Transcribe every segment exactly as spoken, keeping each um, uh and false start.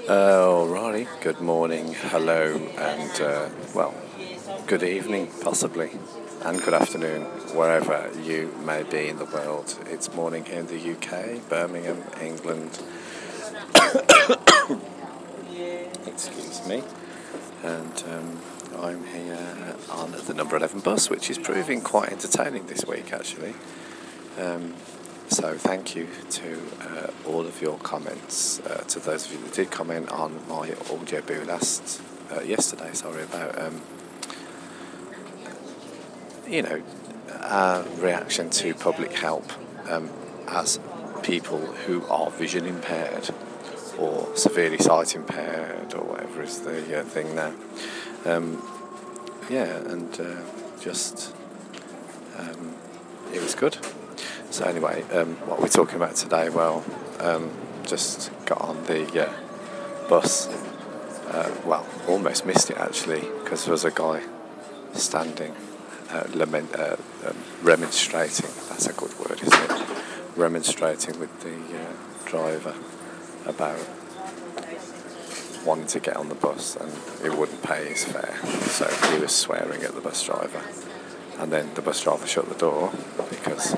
Alrighty, good morning, hello, and uh, well, good evening, possibly, and good afternoon, wherever you may be in the world. It's morning here in the U K, Birmingham, England. Excuse me. And um, I'm here on the number eleven bus, which is proving quite entertaining this week, actually. Um, So thank you to uh, all of your comments, uh, to those of you that did comment on my audio boo last, uh, yesterday, sorry, about, um, you know, our reaction to public help um, as people who are vision impaired or severely sight impaired or whatever is the uh, thing now. Um, yeah, and uh, just, um, it was good. So anyway, um, what we're talking about today, well, um, just got on the uh, bus, uh, well, almost missed it actually, because there was a guy standing, uh, lament, uh, um, remonstrating, that's a good word, isn't it, remonstrating with the uh, driver about wanting to get on the bus and he wouldn't pay his fare, so he was swearing at the bus driver, and then the bus driver shut the door because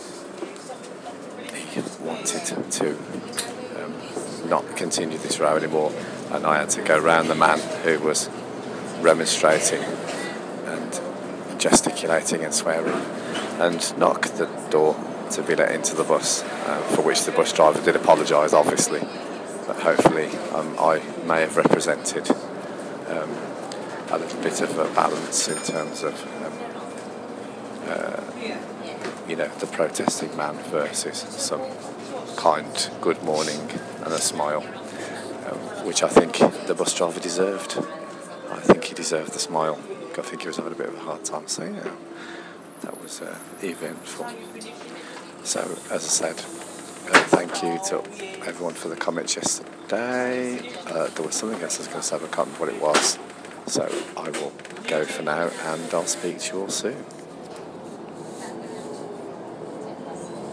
wanted to um, not continue this row anymore, and I had to go round the man who was remonstrating and gesticulating and swearing and knock the door to be let into the bus, uh, for which the bus driver did apologise, obviously, but hopefully um, I may have represented um, a little bit of a balance in terms of um, uh, you know, the protesting man versus some kind good morning and a smile, um, which I think the bus driver deserved. I think he deserved the smile. I think he was having a bit of a hard time, so yeah, that was uh, eventful. So, as I said, uh, thank you to everyone for the comments yesterday. Uh, there was something else I was going to say, but I can't remember what it was. So I will go for now, and I'll speak to you all soon.